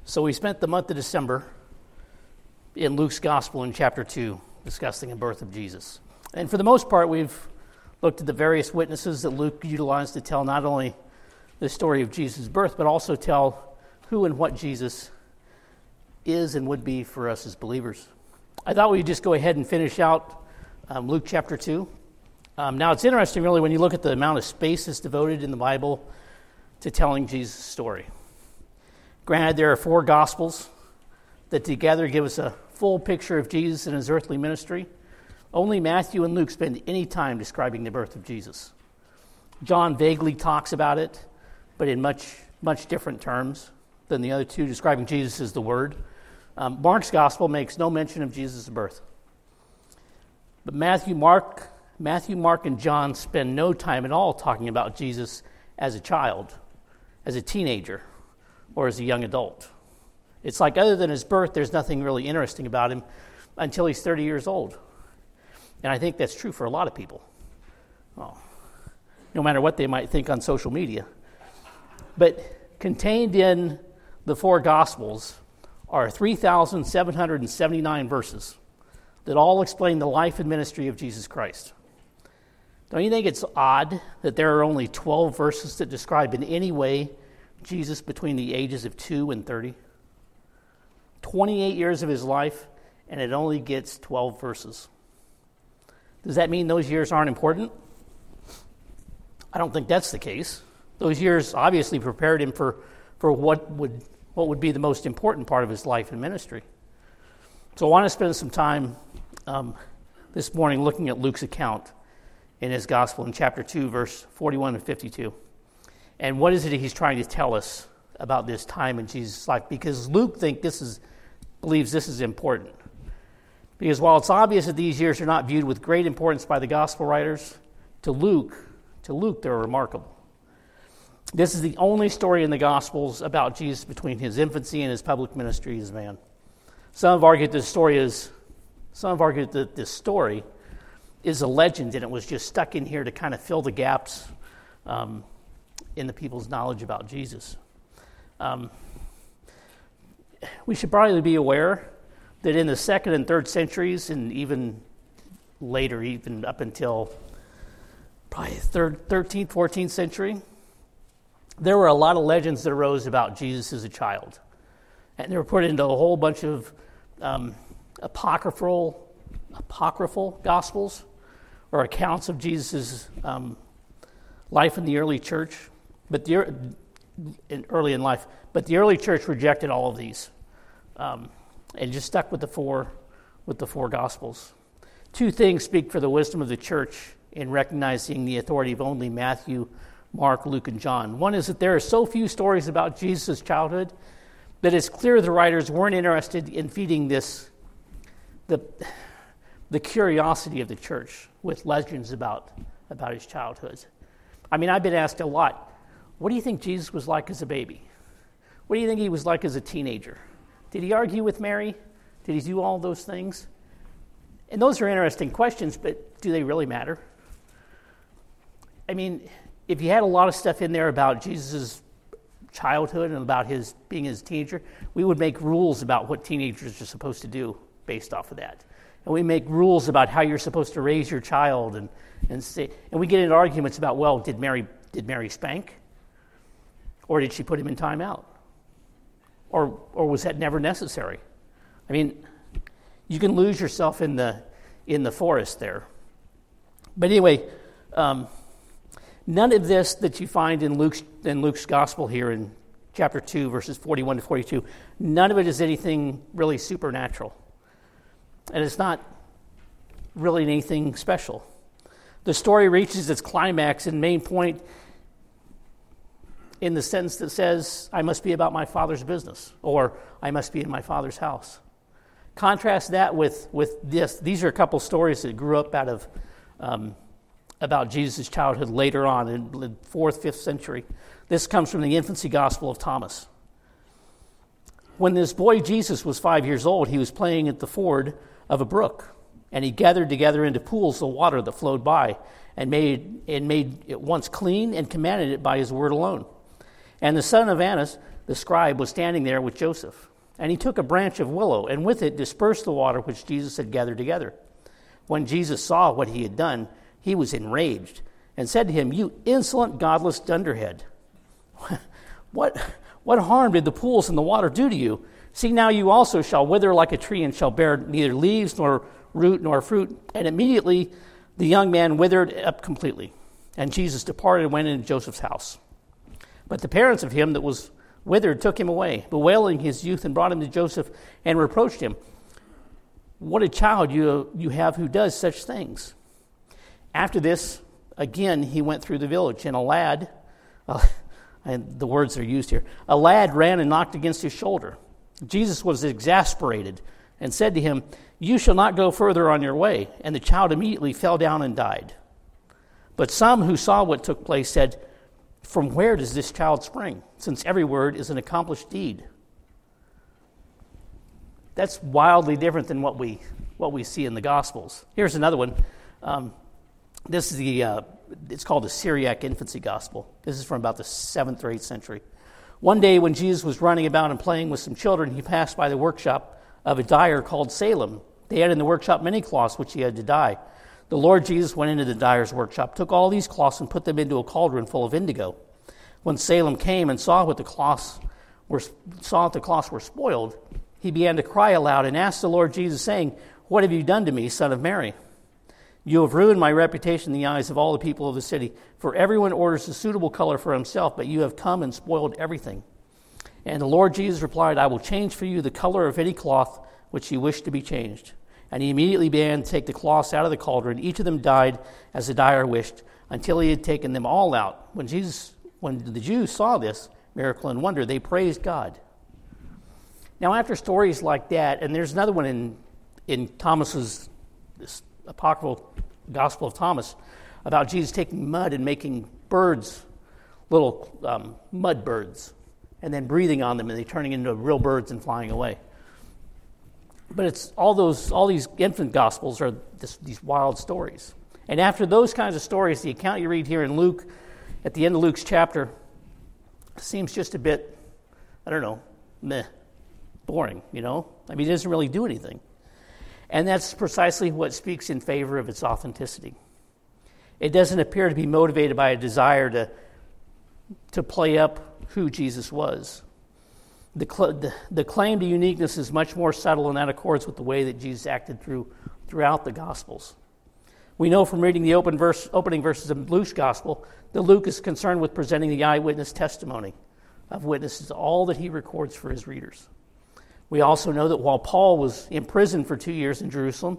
So we spent the month of December in Luke's Gospel in chapter 2, discussing the birth of Jesus. And for the most part, we've looked at the various witnesses that Luke utilized to tell not only the story of Jesus' birth, but also tell who and what Jesus is and would be for us as believers. I thought we'd just go ahead and finish out Luke chapter 2. Now, it's interesting, really, when you look at the amount of space that's devoted in the Bible to telling Jesus' story. Granted, there are 4 Gospels that together give us a full picture of Jesus and his earthly ministry. Only Matthew and Luke spend any time describing the birth of Jesus. John vaguely talks about it, but in much different terms than the other 2, describing Jesus as the Word. Mark's Gospel makes no mention of Jesus' birth. But Matthew, Mark, and John spend no time at all talking about Jesus as a child, as a teenager, or as a young adult. It's like other than his birth, there's nothing really interesting about him until he's 30 years old. And I think that's true for a lot of people. Well, no matter what they might think on social media. But contained in the 4 Gospels are 3,779 verses that all explain the life and ministry of Jesus Christ. Don't you think it's odd that there are only 12 verses that describe in any way Jesus between the ages of 2 and 30? 28 years of his life, and it only gets 12 verses. Does that mean those years aren't important? I don't think that's the case. Those years obviously prepared him for what would be the most important part of his life and ministry. So I want to spend some time this morning looking at Luke's account in his gospel in chapter 2, verse 41 and 52. And what is it he's trying to tell us about this time in Jesus' life? Because Luke believes this is important. Because while it's obvious that these years are not viewed with great importance by the gospel writers, to Luke they're remarkable. This is the only story in the Gospels about Jesus between his infancy and his public ministry as man. Some have argued that this story is a legend and it was just stuck in here to kind of fill the gaps in the people's knowledge about Jesus. We should probably be aware that in the 2nd and 3rd centuries, and even later, even up until probably 13th, 14th century, there were a lot of legends that arose about Jesus as a child. And they were put into a whole bunch of apocryphal Gospels, or accounts of Jesus' life in the early church, early in life. But the early church rejected all of these and just stuck with the four Gospels. 2 things speak for the wisdom of the church in recognizing the authority of only Matthew, Mark, Luke, and John. One is that there are so few stories about Jesus' childhood that it's clear the writers weren't interested in feeding the curiosity of the church with legends about his childhood. I mean, I've been asked a lot, what do you think Jesus was like as a baby? What do you think he was like as a teenager? Did he argue with Mary? Did he do all those things? And those are interesting questions, but do they really matter? I mean, if you had a lot of stuff in there about Jesus' childhood and about his being a teenager, we would make rules about what teenagers are supposed to do based off of that. And we make rules about how you're supposed to raise your child, and we get into arguments about, well, did Mary spank? Or did she put him in timeout? Or was that never necessary? I mean, you can lose yourself in the forest there. But anyway, none of this that you find in Luke's gospel here in chapter 2, verses 41 to 42, none of it is anything really supernatural. And it's not really anything special. The story reaches its climax and main point in the sentence that says, I must be about my Father's business, or I must be in my Father's house. Contrast that with this. These are a couple stories that grew up out of about Jesus' childhood later on in the 4th, 5th century. This comes from the infancy gospel of Thomas. When this boy Jesus was 5 years old, he was playing at the ford of a brook, and he gathered together into pools the water that flowed by, and made it once clean, and commanded it by his word alone. And the son of Annas the scribe, was standing there with Joseph. And he took a branch of willow, and with it dispersed the water which Jesus had gathered together. When Jesus saw what he had done, he was enraged, and said to him, "You insolent, godless dunderhead, what harm did the pools and the water do to you? See, now you also shall wither like a tree, and shall bear neither leaves nor root nor fruit." And immediately the young man withered up completely. And Jesus departed and went into Joseph's house. But the parents of him that was withered took him away, bewailing his youth, and brought him to Joseph and reproached him. "What a child you have who does such things." After this, again he went through the village, and a lad, and the words are used here, a lad ran and knocked against his shoulder. Jesus was exasperated and said to him, "You shall not go further on your way." And the child immediately fell down and died. But some who saw what took place said, "From where does this child spring? Since every word is an accomplished deed." That's wildly different than what we see in the Gospels. Here's another one. This is it's called the Syriac Infancy Gospel. This is from about the 7th or 8th century. One day when Jesus was running about and playing with some children, he passed by the workshop of a dyer called Salem. They had in the workshop many cloths which he had to dye. The Lord Jesus went into the dyer's workshop, took all these cloths and put them into a cauldron full of indigo. When Salem came and saw that the cloths were spoiled, he began to cry aloud and asked the Lord Jesus, saying, "What have you done to me, son of Mary? You have ruined my reputation in the eyes of all the people of the city. For everyone orders a suitable color for himself, but you have come and spoiled everything." And the Lord Jesus replied, "I will change for you the color of any cloth which you wish to be changed." And he immediately began to take the cloths out of the cauldron. Each of them died as the dyer wished, until he had taken them all out. When the Jews saw this miracle and wonder, they praised God. Now, after stories like that, and there's another one in Thomas's this apocryphal Gospel of Thomas about Jesus taking mud and making birds, little mud birds, and then breathing on them and they turning into real birds and flying away. But it's all these infant Gospels are these wild stories. And after those kinds of stories, the account you read here in Luke, at the end of Luke's chapter, seems just a bit, boring, I mean, it doesn't really do anything. And that's precisely what speaks in favor of its authenticity. It doesn't appear to be motivated by a desire to play up who Jesus was. The claim to uniqueness is much more subtle, and that accords with the way that Jesus acted throughout the Gospels. We know from reading the opening verses of Luke's Gospel that Luke is concerned with presenting the eyewitness testimony of witnesses, all that he records for his readers. We also know that while Paul was imprisoned for 2 years in Jerusalem,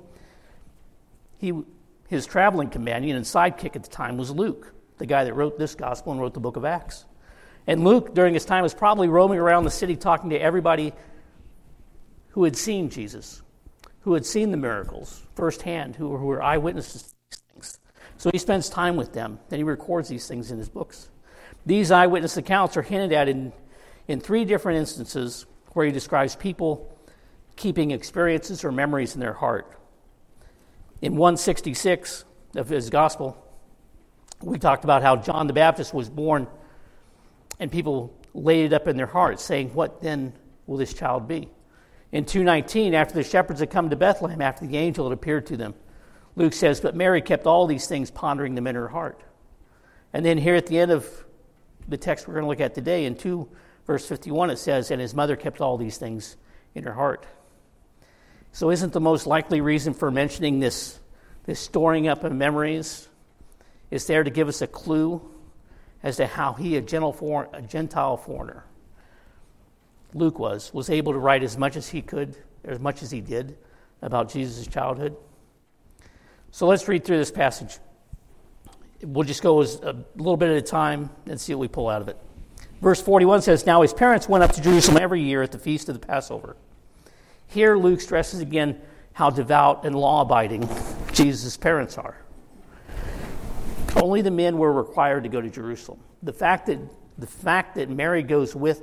his traveling companion and sidekick at the time was Luke, the guy that wrote this gospel and wrote the book of Acts. And Luke, during his time, was probably roaming around the city talking to everybody who had seen Jesus, who had seen the miracles firsthand, who were eyewitnesses to these things. So he spends time with them, and he records these things in his books. These eyewitness accounts are hinted at in 3 different instances where he describes people keeping experiences or memories in their heart. In 166 of his gospel, we talked about how John the Baptist was born and people laid it up in their hearts, saying, "What then will this child be?" In 2:19, after the shepherds had come to Bethlehem, after the angel had appeared to them, Luke says, "But Mary kept all these things, pondering them in her heart." And then here at the end of the text we're going to look at today, in 2 verse 51, it says, "And his mother kept all these things in her heart." So isn't the most likely reason for mentioning this storing up of memories is there to give us a clue as to how he, a Gentile foreigner, Luke was able to write as much as he could, or as much as he did, about Jesus' childhood? So let's read through this passage. We'll just go a little bit at a time and see what we pull out of it. Verse 41 says, "Now his parents went up to Jerusalem every year at the feast of the Passover." Here Luke stresses again how devout and law-abiding Jesus' parents are. Only the men were required to go to Jerusalem. The fact that Mary goes with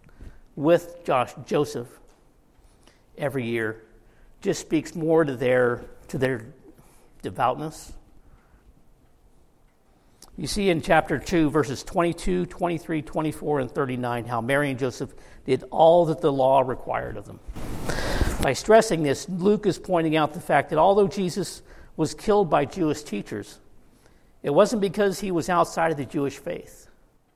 Joseph every year just speaks more to their devoutness, You see in chapter 2, verses 22, 23, 24, and 39, how Mary and Joseph did all that the law required of them. By stressing this, Luke is pointing out the fact that although Jesus was killed by Jewish teachers, it wasn't because he was outside of the Jewish faith.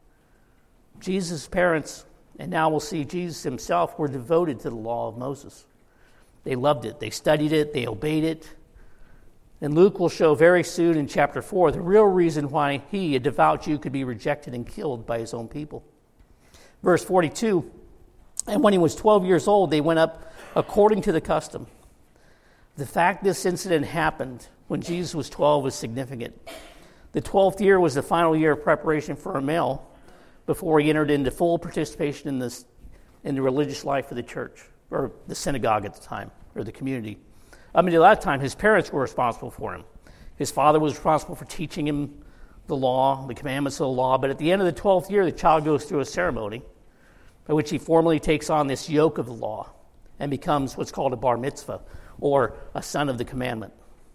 Jesus' parents, and now we'll see Jesus himself, were devoted to the law of Moses. They loved it. They studied it. They obeyed it. And Luke will show very soon in chapter 4 the real reason why he, a devout Jew, could be rejected and killed by his own people. Verse 42, and when he was 12 years old, they went up according to the custom. The fact this incident happened when Jesus was 12 was significant. The 12th year was the final year of preparation for a male before he entered into full participation in the religious life of the church, or the synagogue at the time, or the community. Up until that time, his parents were responsible for him. His father was responsible for teaching him the law, the commandments of the law, but at the end of the 12th year, the child goes through a ceremony by which he formally takes on this yoke of the law and becomes what's called a bar mitzvah, or a son of the commandment.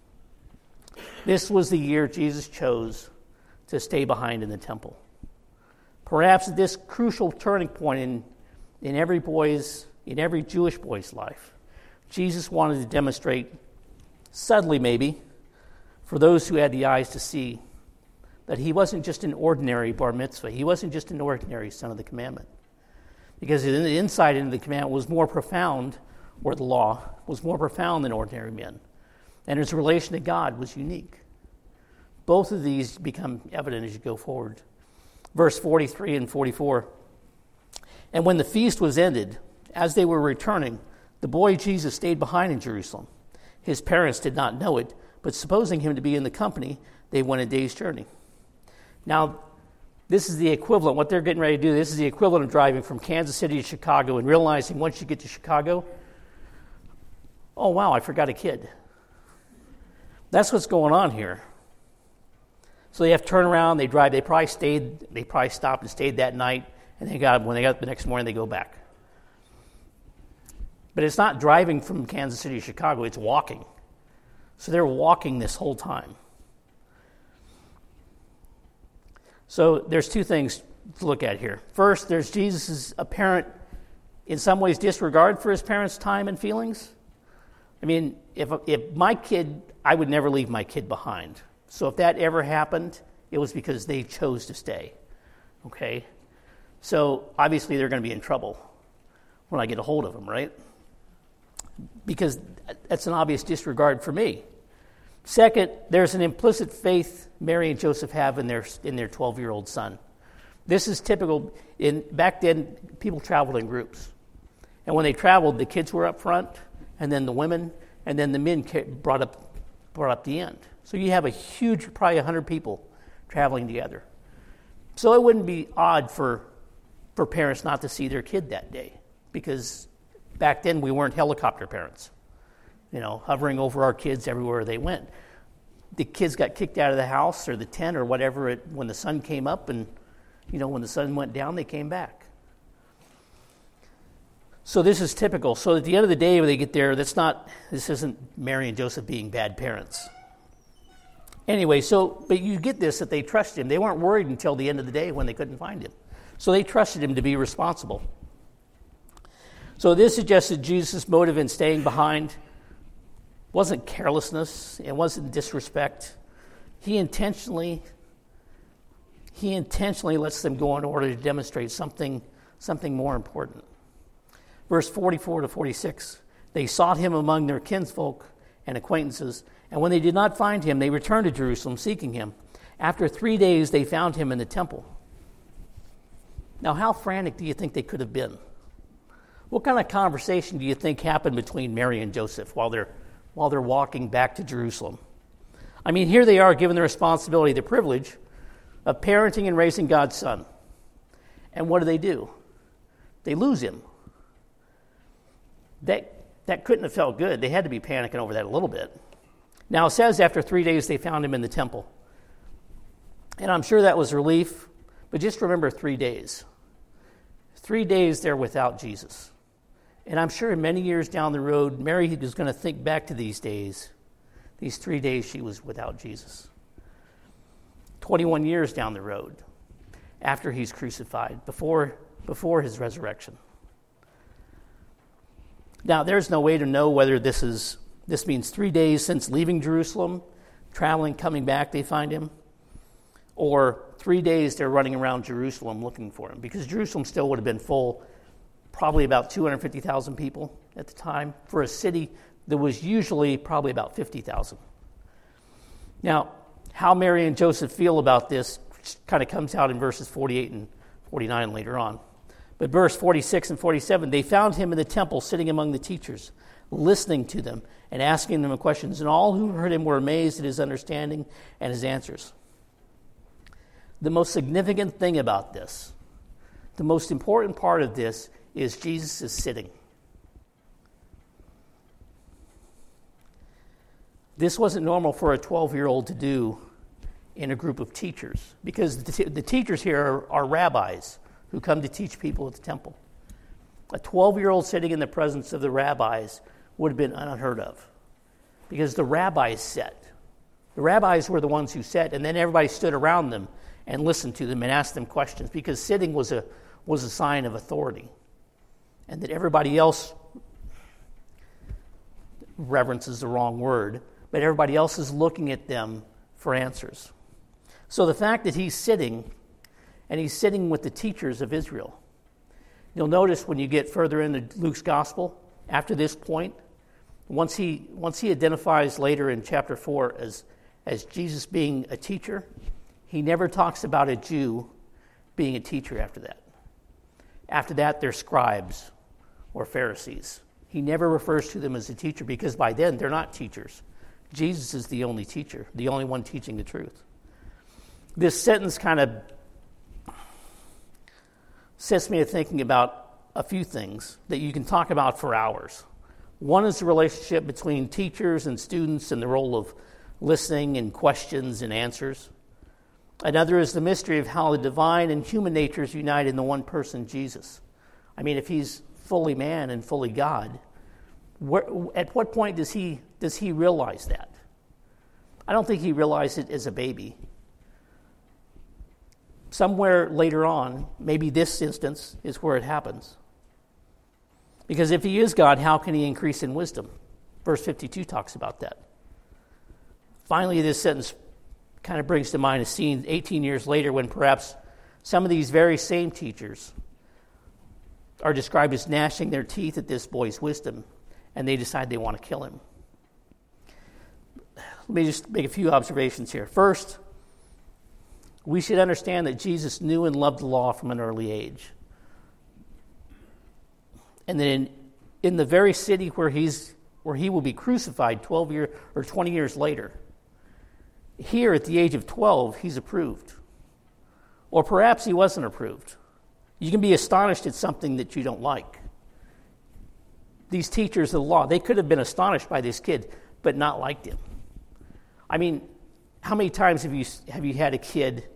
This was the year Jesus chose to stay behind in the temple. Perhaps at this crucial turning point in every Jewish boy's life, Jesus wanted to demonstrate, subtly maybe, for those who had the eyes to see, that he wasn't just an ordinary bar mitzvah. He wasn't just an ordinary son of the commandment. Because the insight into the commandment was more profound, or the law was more profound than ordinary men. And his relation to God was unique. Both of these become evident as you go forward. Verse 43 and 44. And when the feast was ended, as they were returning, the boy Jesus stayed behind in Jerusalem. His parents did not know it, but supposing him to be in the company, they went a day's journey. Now, this is the equivalent, what they're getting ready to do, this is the equivalent of driving from Kansas City to Chicago and realizing once you get to Chicago, oh wow, I forgot a kid. That's what's going on here. So they have to turn around, they drive, they probably stopped and stayed that night, and when they got up the next morning, they go back. But it's not driving from Kansas City to Chicago, it's walking. So they're walking this whole time. So there's two things to look at here. First, there's Jesus' apparent, in some ways, disregard for his parents' time and feelings. I mean, if my kid, I would never leave my kid behind. So if that ever happened, it was because they chose to stay. Okay? So obviously they're going to be in trouble when I get a hold of them, right? Because that's an obvious disregard for me. Second, there's an implicit faith Mary and Joseph have in their 12-year-old son. This is typical. Back then, people traveled in groups. And when they traveled, the kids were up front, and then the women, and then the men brought up the end. So you have a huge, probably 100 people traveling together. So it wouldn't be odd for parents not to see their kid that day, because back then we weren't helicopter parents, hovering over our kids everywhere they went. The kids got kicked out of the house or the tent or whatever when the sun came up, and when the sun went down, they came back. So this is typical. So at the end of the day, when they get there, this isn't Mary and Joseph being bad parents. Anyway, but you get this, that they trusted him. They weren't worried until the end of the day when they couldn't find him. So they trusted him to be responsible. So this suggests that Jesus' motive in staying behind wasn't carelessness, it wasn't disrespect. He intentionally lets them go in order to demonstrate something more important. Verse 44 to 46, they sought him among their kinsfolk and acquaintances, and when they did not find him, they returned to Jerusalem seeking him. After 3 days, they found him in the temple. Now, how frantic do you think they could have been? What kind of conversation do you think happened between Mary and Joseph while they're walking back to Jerusalem? I mean, here they are given the responsibility, the privilege of parenting and raising God's son. And what do? They lose him. That couldn't have felt good. They had to be panicking over that a little bit. Now, it says after 3 days they found him in the temple. And I'm sure that was relief, but just remember 3 days. 3 days they're without Jesus. And I'm sure many years down the road, Mary is going to think back to these days, these 3 days she was without Jesus. 21 years down the road after he's crucified, before his resurrection. Now, there's no way to know whether this means 3 days since leaving Jerusalem, traveling, coming back, they find him, or 3 days they're running around Jerusalem looking for him, because Jerusalem still would have been full, probably about 250,000 people at the time, for a city that was usually probably about 50,000. Now, how Mary and Joseph feel about this kind of comes out in verses 48 and 49 later on. But verse 46 and 47, they found him in the temple sitting among the teachers, listening to them and asking them questions. And all who heard him were amazed at his understanding and his answers. The most significant thing about this, the most important part of this, is Jesus is sitting. This wasn't normal for a 12-year-old to do in a group of teachers, because the teachers here are rabbis who come to teach people at the temple. A 12-year-old sitting in the presence of the rabbis would have been unheard of, because the rabbis sat. The rabbis were the ones who sat, and then everybody stood around them and listened to them and asked them questions, because sitting was a sign of authority, and that everybody else, reverence is the wrong word, but everybody else is looking at them for answers. So the fact that he's sitting, and he's sitting with the teachers of Israel. You'll notice when you get further into Luke's gospel, after this point, once he identifies later in chapter 4 as Jesus being a teacher, he never talks about a Jew being a teacher after that. After that, they're scribes or Pharisees. He never refers to them as a teacher, because by then they're not teachers. Jesus is the only teacher, the only one teaching the truth. This sentence kind of sets me to thinking about a few things that you can talk about for hours. One is the relationship between teachers and students and the role of listening and questions and answers. Another is the mystery of how the divine and human natures unite in the one person, Jesus. I mean, if he's fully man and fully God, at what point does he realize that? I don't think he realized it as a baby. Somewhere later on, maybe this instance is where it happens. Because if he is God, how can he increase in wisdom? Verse 52 talks about that. Finally, this sentence kind of brings to mind a scene 18 years later when perhaps some of these very same teachers are described as gnashing their teeth at this boy's wisdom, and they decide they want to kill him. Let me just make a few observations here. First, we should understand that Jesus knew and loved the law from an early age. And then in the very city where he will be crucified 20 years later, here at the age of 12, he's approved. Or perhaps he wasn't approved. You can be astonished at something that you don't like. These teachers of the law, they could have been astonished by this kid, but not liked him. I mean, how many times have you had a kid,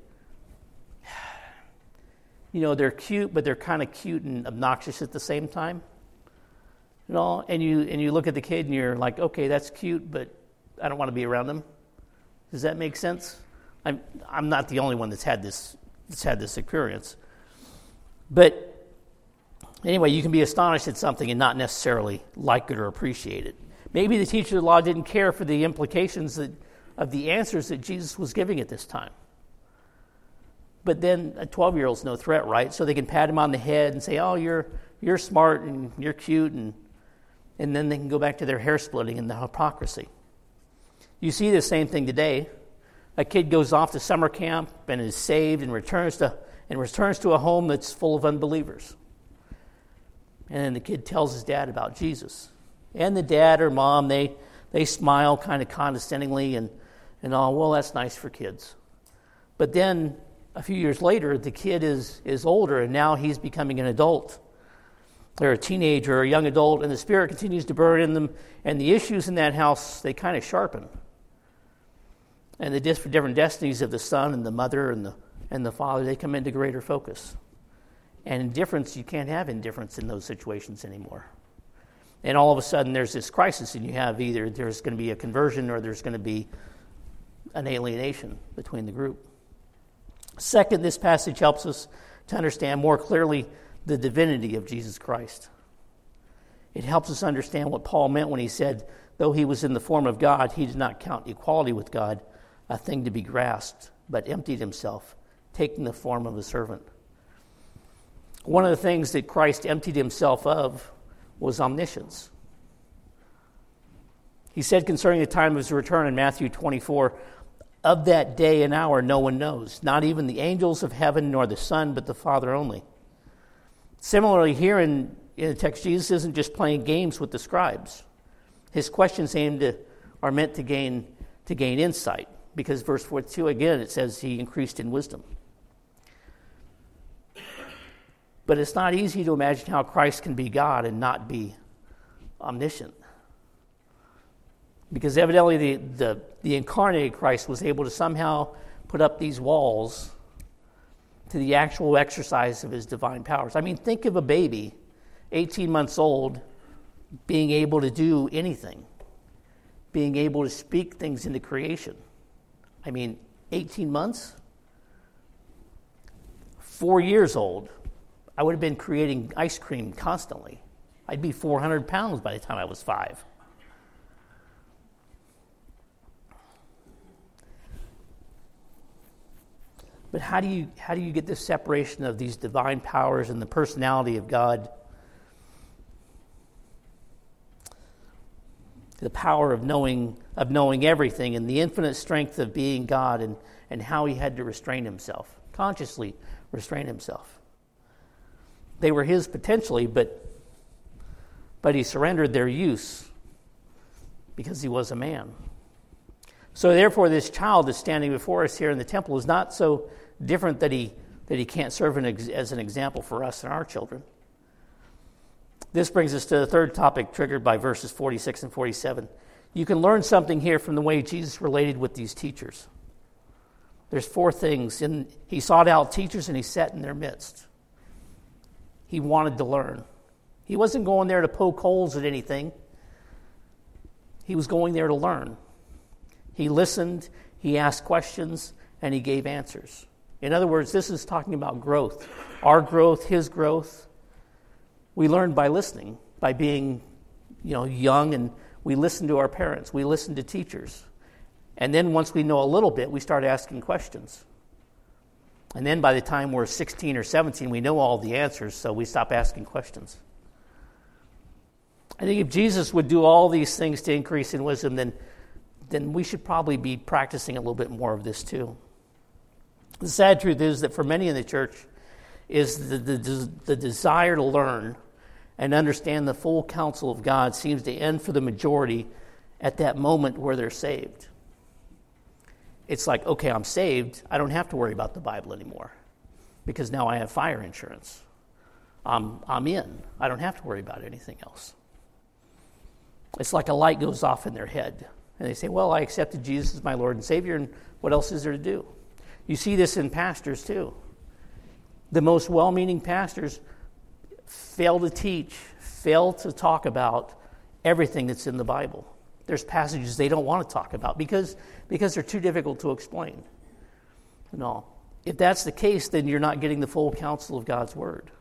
you know, they're cute, but they're kind of cute and obnoxious at the same time? You know, and you look at the kid and you're like, okay, that's cute, but I don't want to be around them. Does that make sense? I'm not the only one that's had this experience. But anyway, you can be astonished at something and not necessarily like it or appreciate it. Maybe the teacher of the law didn't care for the implications of the answers that Jesus was giving at this time. But then a 12-year-old's no threat, right? So they can pat him on the head and say, oh, you're smart and you're cute, and then they can go back to their hair splitting and the hypocrisy. You see the same thing today. A kid goes off to summer camp and is saved and returns to a home that's full of unbelievers. And then the kid tells his dad about Jesus. And the dad or mom, they smile kind of condescendingly and oh, well, that's nice for kids. But then a few years later, the kid is older, and now he's becoming an adult. They're a teenager or a young adult, and the Spirit continues to burn in them, and the issues in that house, they kind of sharpen. And the different destinies of the son and the mother and the father, they come into greater focus. And indifference, you can't have indifference in those situations anymore. And all of a sudden there's this crisis, and you have either there's going to be a conversion or there's going to be an alienation between the group. Second, this passage helps us to understand more clearly the divinity of Jesus Christ. It helps us understand what Paul meant when he said, though he was in the form of God, he did not count equality with God a thing to be grasped, but emptied himself, taking the form of a servant. One of the things that Christ emptied himself of was omniscience. He said concerning the time of his return in Matthew 24, of that day and hour no one knows, not even the angels of heaven nor the Son, but the Father only. Similarly, here in the text, Jesus isn't just playing games with the scribes. His questions are meant to gain insight, because verse 42, again, it says he increased in wisdom. But it's not easy to imagine how Christ can be God and not be omniscient. Because evidently the incarnated Christ was able to somehow put up these walls to the actual exercise of his divine powers. I mean, think of a baby, 18 months old, being able to do anything, being able to speak things into creation. I mean, 18 months? 4 years old, I would have been creating ice cream constantly. I'd be 400 pounds by the time I was 5. But how do you get this separation of these divine powers and the personality of God? The power of knowing everything and the infinite strength of being God and how he had to restrain himself, consciously restrain himself. They were his potentially, but he surrendered their use because he was a man. So therefore, this child that's standing before us here in the temple is not so different that he can't serve as an example for us and our children. This brings us to the third topic triggered by verses 46 and 47. You can learn something here from the way Jesus related with these teachers. There's 4 things. He sought out teachers and he sat in their midst. He wanted to learn. He wasn't going there to poke holes at anything. He was going there to learn. He listened, he asked questions, and he gave answers. In other words, this is talking about growth. Our growth, his growth. We learn by listening, by being, young, and we listen to our parents. We listen to teachers. And then once we know a little bit, we start asking questions. And then by the time we're 16 or 17, we know all the answers, so we stop asking questions. I think if Jesus would do all these things to increase in wisdom, then we should probably be practicing a little bit more of this too. The sad truth is that for many in the church is the desire to learn and understand the full counsel of God seems to end for the majority at that moment where they're saved. It's like, okay, I'm saved. I don't have to worry about the Bible anymore because now I have fire insurance. I'm in. I don't have to worry about anything else. It's like a light goes off in their head. And they say, well, I accepted Jesus as my Lord and Savior, and what else is there to do? You see this in pastors too. The most well-meaning pastors fail to teach, fail to talk about everything that's in the Bible. There's passages they don't want to talk about because they're too difficult to explain. No. If that's the case, then you're not getting the full counsel of God's Word.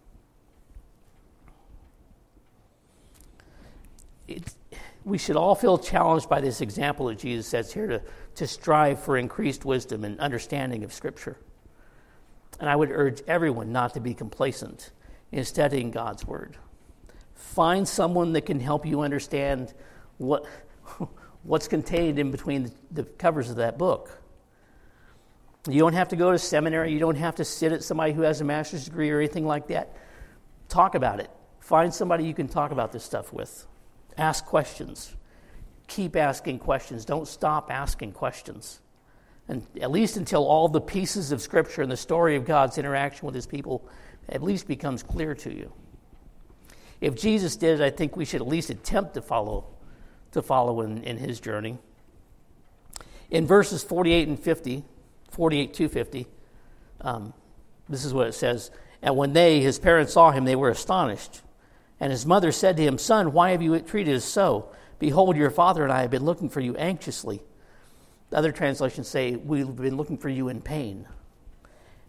We should all feel challenged by this example that Jesus sets here to strive for increased wisdom and understanding of Scripture. And I would urge everyone not to be complacent in studying God's Word. Find someone that can help you understand what's contained in between the covers of that book. You don't have to go to seminary. You don't have to sit at somebody who has a master's degree or anything like that. Talk about it. Find somebody you can talk about this stuff with. Ask questions. Keep asking questions. Don't stop asking questions. And at least until all the pieces of Scripture and the story of God's interaction with his people at least becomes clear to you. If Jesus did it, I think we should at least attempt to follow in his journey. In verses 48 to 50, this is what it says. And when his parents saw him, they were astonished. And his mother said to him, Son, why have you treated us so? Behold, your father and I have been looking for you anxiously. The other translations say, we've been looking for you in pain.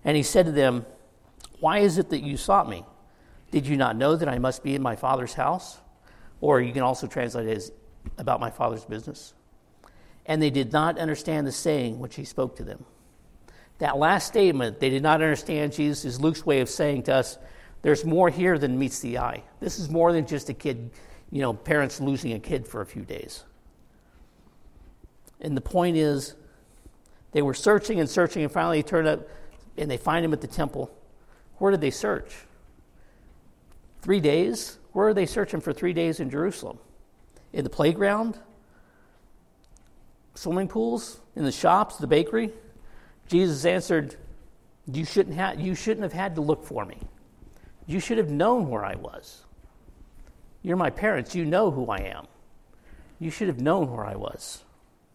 And he said to them, "Why is it that you sought me? Did you not know that I must be in my Father's house?" Or you can also translate it as about my Father's business. And they did not understand the saying which he spoke to them. That last statement, they did not understand Jesus, is Luke's way of saying to us, there's more here than meets the eye. This is more than just a kid, parents losing a kid for a few days. And the point is, they were searching and searching, and finally they turned up and they find him at the temple. Where did they search? 3 days? Where are they searching for 3 days in Jerusalem? In the playground? Swimming pools? In the shops? The bakery? Jesus answered, you shouldn't have had to look for me. You should have known where I was. You're my parents. You know who I am. You should have known where I was.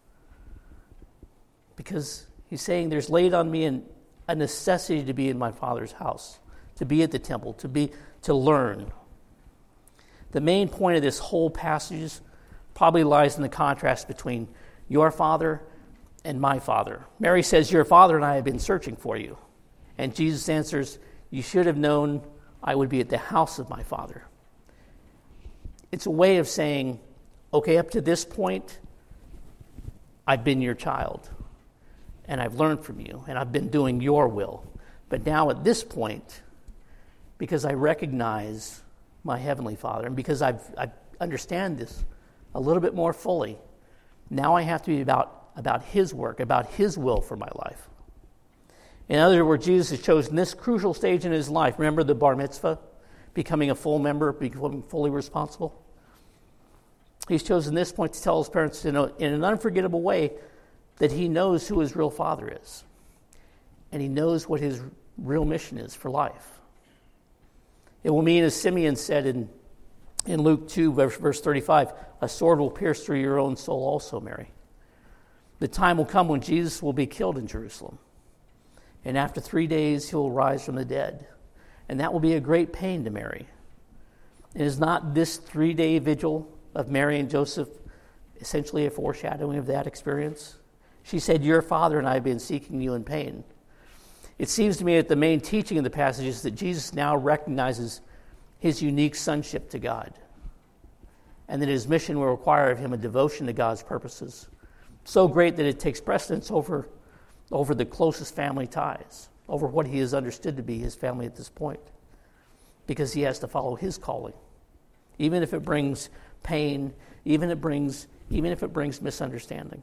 Because he's saying there's laid on me a necessity to be in my Father's house, to be at the temple, to learn. The main point of this whole passage probably lies in the contrast between your father and my father. Mary says, your father and I have been searching for you. And Jesus answers, you should have known I would be at the house of my Father. It's a way of saying, okay, up to this point, I've been your child, and I've learned from you, and I've been doing your will. But now at this point, because I recognize my Heavenly Father, and because I understand this a little bit more fully, now I have to be about His work, about His will for my life. In other words, Jesus has chosen this crucial stage in his life. Remember the bar mitzvah? Becoming a full member, becoming fully responsible. He's chosen this point to tell his parents in an unforgettable way that he knows who his real father is. And he knows what his real mission is for life. It will mean, as Simeon said in Luke 2, verse 35, a sword will pierce through your own soul also, Mary. The time will come when Jesus will be killed in Jerusalem. And after 3 days, he will rise from the dead. And that will be a great pain to Mary. And is not this 3-day vigil of Mary and Joseph essentially a foreshadowing of that experience? She said, your father and I have been seeking you in pain. It seems to me that the main teaching of the passage is that Jesus now recognizes his unique sonship to God, and that his mission will require of him a devotion to God's purposes, so great that it takes precedence over the closest family ties, over what he has understood to be his family at this point, because he has to follow his calling, even if it brings pain, even if it brings misunderstanding.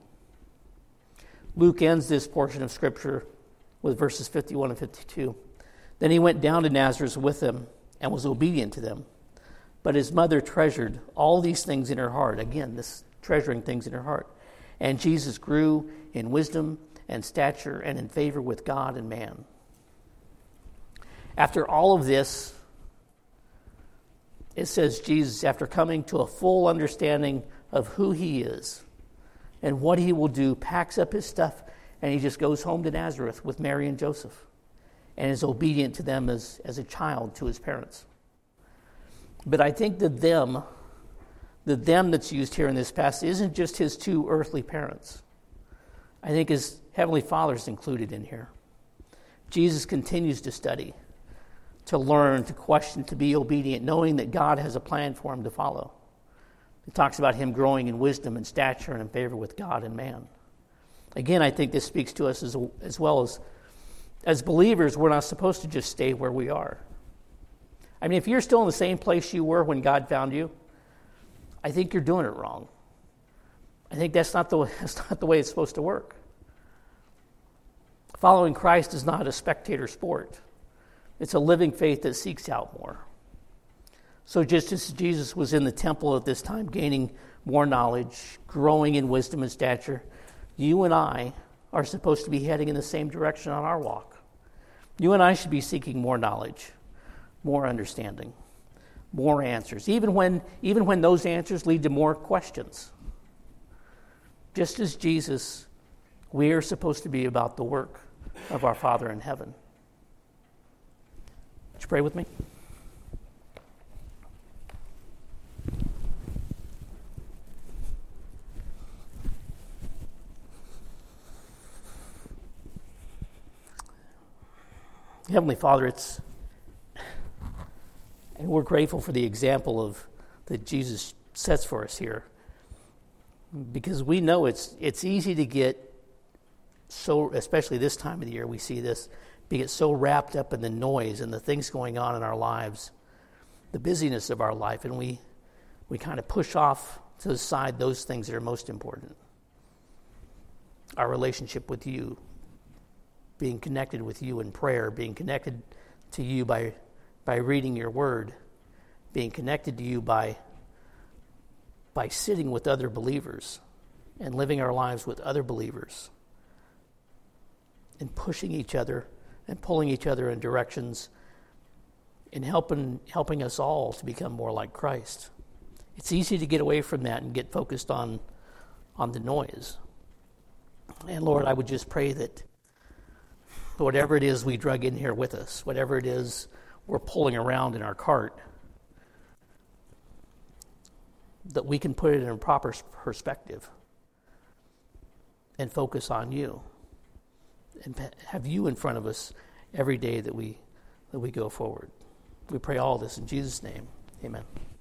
Luke ends this portion of Scripture with verses 51 and 52. Then he went down to Nazareth with them and was obedient to them. But his mother treasured all these things in her heart. Again, this treasuring things in her heart. And Jesus grew in wisdom and stature and in favor with God and man. After all of this, it says Jesus, after coming to a full understanding of who he is and what he will do, packs up his stuff and he just goes home to Nazareth with Mary and Joseph and is obedient to them as a child to his parents. But I think the them that's used here in this passage isn't just his two earthly parents. I think his Heavenly Father's included in here. Jesus continues to study, to learn, to question, to be obedient, knowing that God has a plan for him to follow. It talks about him growing in wisdom and stature and in favor with God and man. Again, I think this speaks to us as well as believers. We're not supposed to just stay where we are. I mean, if you're still in the same place you were when God found you, I think you're doing it wrong. I think that's not the way it's supposed to work. Following Christ is not a spectator sport. It's a living faith that seeks out more. So just as Jesus was in the temple at this time, gaining more knowledge, growing in wisdom and stature, you and I are supposed to be heading in the same direction on our walk. You and I should be seeking more knowledge, more understanding, more answers, even when those answers lead to more questions. Just as Jesus, we are supposed to be about the work of our Father in heaven. Would you pray with me? Heavenly Father, and we're grateful for the example that Jesus sets for us here, because we know it's easy to get so, especially this time of the year, we see this, get so wrapped up in the noise and the things going on in our lives, the busyness of our life, and we kind of push off to the side those things that are most important. Our relationship with you, being connected with you in prayer, being connected to you by reading your word, being connected to you by sitting with other believers and living our lives with other believers and pushing each other and pulling each other in directions and helping us all to become more like Christ. It's easy to get away from that and get focused on the noise. And Lord, I would just pray that whatever it is we drug in here with us, whatever it is we're pulling around in our cart, that we can put it in a proper perspective and focus on you and have you in front of us every day that we go forward. We pray all this in Jesus' name. Amen.